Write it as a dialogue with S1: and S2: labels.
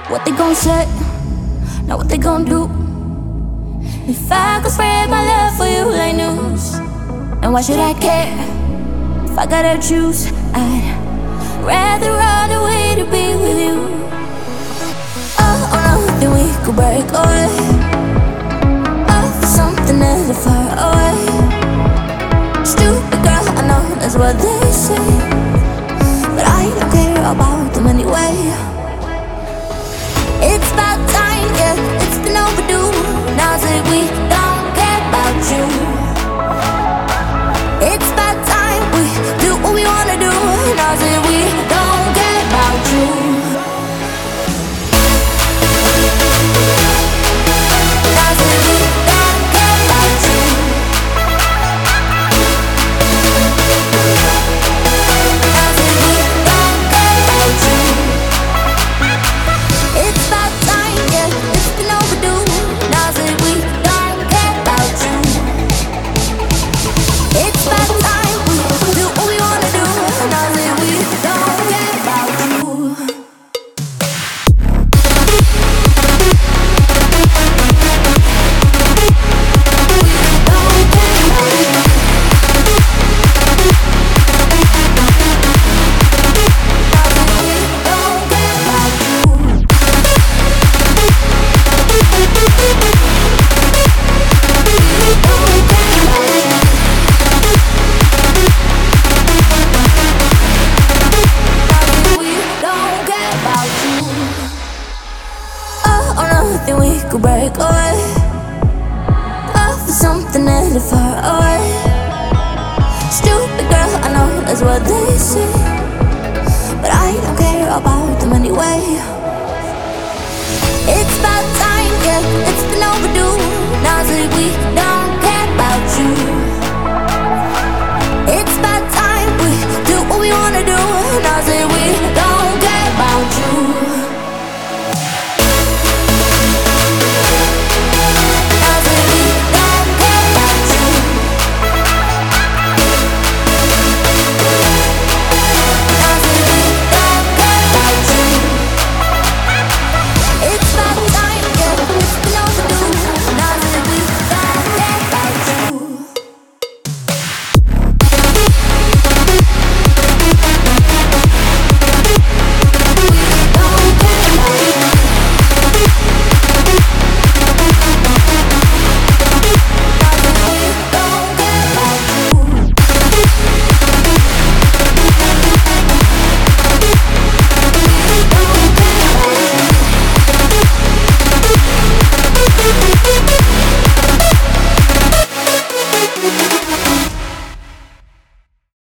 S1: What they gon' say, not what they gon' do. If I could spread my love for you like news, and why should I care if I gotta choose? I'd rather run away to be with you. Oh, nothing we could break away. Oh, for something that is far away. Stupid girl, I know that's what they say, but I don't care about them anyway. It's about time, yeah, it's been overdue. Now that we don't care about you. It's about time we do what we wanna do. Now that we don't care about you. Now that we don't care about you. Now that we don't care about you. It's about time, yeah, it's been overdue. Now that we don't care about you. It's about time we do what we wanna do. Now that we don't care about you. Don't care about you. Now that we don't care about you. Nothing we could break away. Oh, for something that is far away. Stupid girl, I know that's what they say, but I don't care about them anyway. It's about time, yeah, it's been overdue. Now that we